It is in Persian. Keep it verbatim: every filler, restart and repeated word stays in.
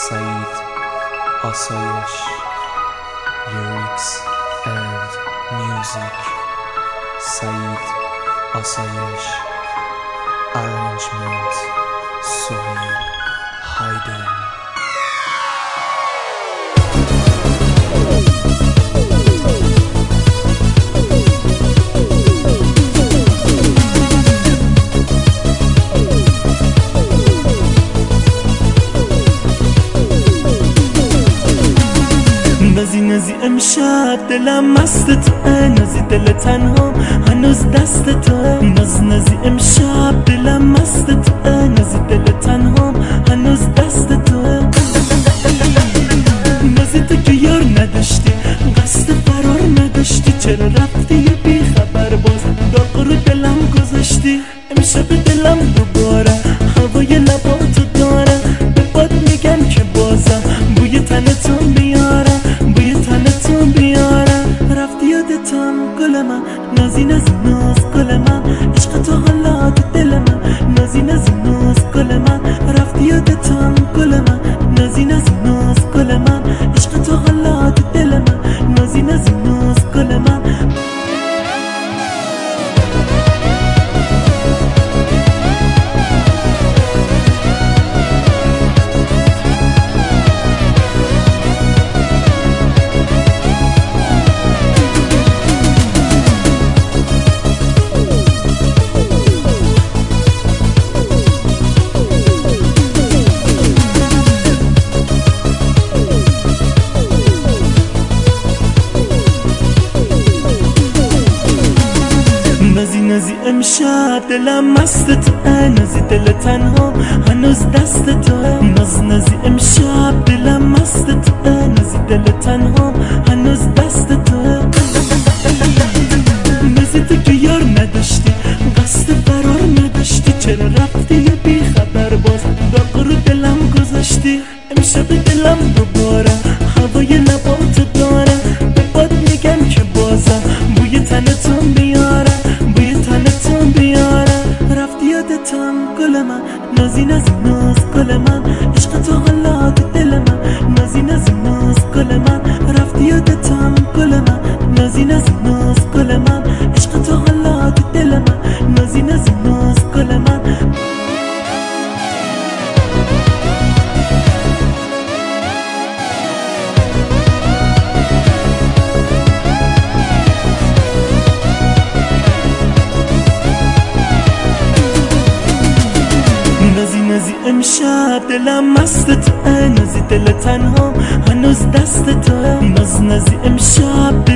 سعید آسایش لیریکس اند میوزیک سعید آسایش ارنجمنت سهیل هایدن نازی نازی امشب دلم مست توه، نازی دل تنها هنوز دست توه. ناز نازی امشب دلم مست توه، نازی دل تنها هنوز دست توه. نازی تو که یار نداشتی، قصد فرار نداشتی، چرا رفتی یه بی خبر باز داغ رو دلم گذاشتی. امشب دلم دوباره هوای لباتو داره، به باد میگم که بازم بوی تنتو میاره، بوی تنتو بیاره. رفتی یادتم گل من، نازی نازی ناز گل من، عشق تو حالا تو دل من، نازی نازی ناز گل من. رفتی یادتم گل من، نازی نازی ناز گل من، عشق تو حالا تو دل من، نازی نازی ناز گل من. نازی نازی امشب دلم مست توه، نازی دل تنها هنوز دست توه. ناز نازی امشب دلم مست توه، نازی دل تنها هنوز دست توه. نازی تو که یار نداشتی، قصد فرار نداشتی، چرا رفتی یه بی خبر باز داغ رو دلم گذاشتی. امشب دلم دوباره هوای لباتو داره، به باد میگم که بازم بوی تنتو میاره، بوی تنتو بیاره. رفتی یادتم گل من، نازی نازی ناز گل من، عشق تو حالا تو دل من، نازی نازی ناز گل من. رفتی یادتم گل من، نازی نازی ناز گل من، عشق تو حالا تو دل من، نازی نازی ناز گل من. نازی نازی امشب دلم مست توه، نازی دل تنها هنوز دست توه. ناز نازی امشب